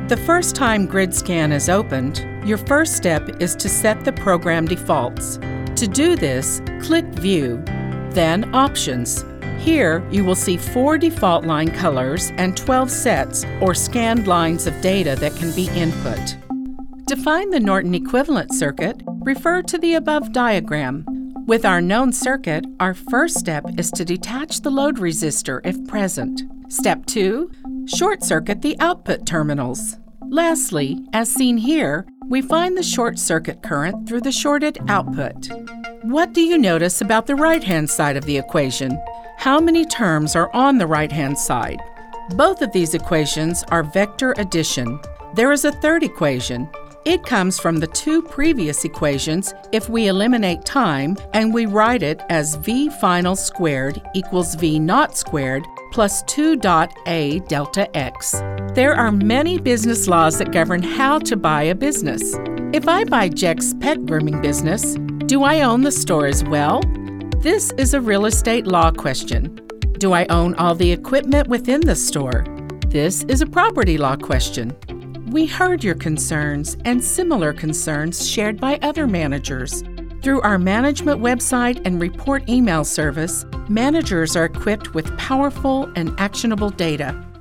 The first time GridScan is opened, your first step is to set the program defaults. To do this, click View, then Options. Here, you will see 4 default line colors and 12 sets or scanned lines of data that can be input. To find the Norton equivalent circuit, refer to the above diagram. With our known circuit, our first step is to detach the load resistor if present. Step 2, short circuit the output terminals. Lastly, as seen here, we find the short circuit current through the shorted output. What do you notice about the right-hand side of the equation? How many terms are on the right-hand side? Both of these equations are vector addition. There is a third equation. It comes from the 2 previous equations if we eliminate time and we write it as V final squared equals V naught squared plus 2 dot A delta X. There are many business laws that govern how to buy a business. If I buy Jack's pet grooming business, do I own the store as well? This is a real estate law question. Do I own all the equipment within the store? This is a property law question. We heard your concerns and similar concerns shared by other managers. Through our management website and report email service, managers are equipped with powerful and actionable data.